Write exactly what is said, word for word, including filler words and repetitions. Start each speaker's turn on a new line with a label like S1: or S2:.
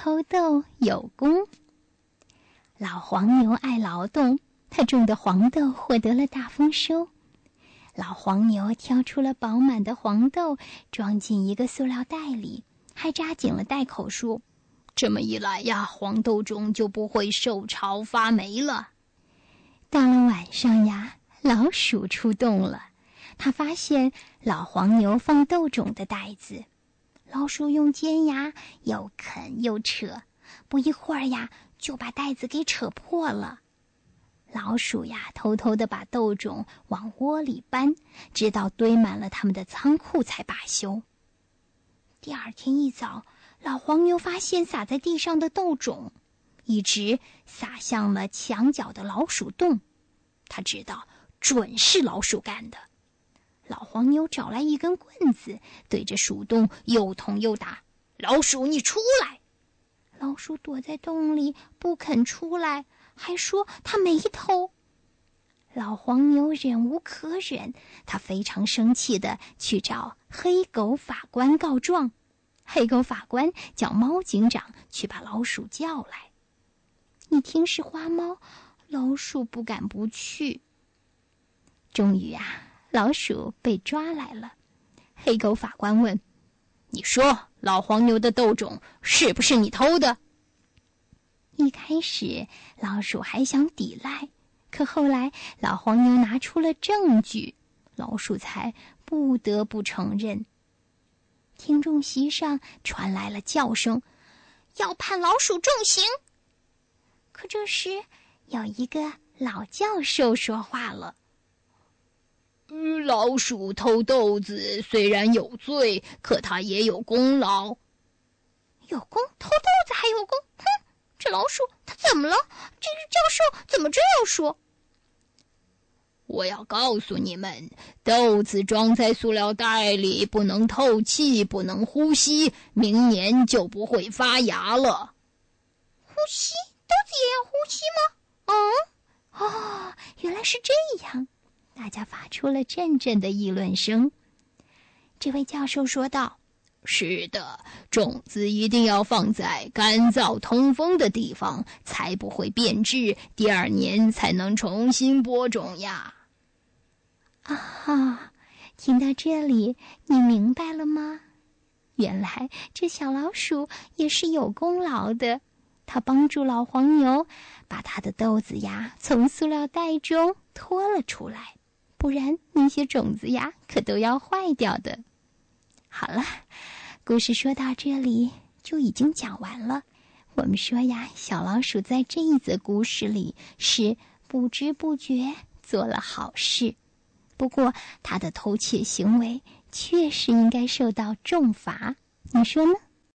S1: 偷豆有功。老黄牛爱劳动，他种的黄豆获得了大丰收。老黄牛挑出了饱满的黄豆，装进一个塑料袋里，还扎紧了袋口，说：“这么一来呀，黄豆种就不会受潮发霉了。”到了晚上呀，老鼠出动了。他发现老黄牛放豆种的袋子，老鼠用尖牙又啃又扯，不一会儿呀，就把袋子给扯破了。老鼠呀，偷偷地把豆种往窝里搬，直到堆满了他们的仓库才罢休。第二天一早，老黄牛发现洒在地上的豆种一直洒向了墙角的老鼠洞，他知道准是老鼠干的。老黄牛找来一根棍子，对着鼠洞又捅又打：“老鼠，你出来！”老鼠躲在洞里不肯出来，还说他没偷。老黄牛忍无可忍，他非常生气地去找黑狗法官告状。黑狗法官叫猫警长去把老鼠叫来。一听是花猫，老鼠不敢不去。终于啊，老鼠被抓来了。黑狗法官问：“你说老黄牛的豆种是不是你偷的？”一开始老鼠还想抵赖，可后来老黄牛拿出了证据，老鼠才不得不承认。听众席上传来了叫声：“要判老鼠重刑！”可这时有一个老教授说话了：“
S2: 呃，老鼠偷豆子虽然有罪，可他也有功劳。”“
S1: 有功？偷豆子还有功？哼！这老鼠他怎么了？这个教授怎么这样说？”“
S2: 我要告诉你们，豆子装在塑料袋里，不能透气，不能呼吸，明年就不会发芽了。”“
S1: 呼吸？豆子也要呼吸吗？”“嗯，哦，原来是这样。”大家发出了阵阵的议论声。这位教授说道：“
S2: 是的，种子一定要放在干燥通风的地方，才不会变质，第二年才能重新播种呀。”
S1: 啊，听到这里，你明白了吗？原来这小老鼠也是有功劳的，它帮助老黄牛把它的豆子呀从塑料袋中拖了出来，不然那些种子呀可都要坏掉的。好了，故事说到这里就已经讲完了。我们说呀，小老鼠在这一则故事里是不知不觉做了好事，不过他的偷窃行为确实应该受到重罚，你说呢？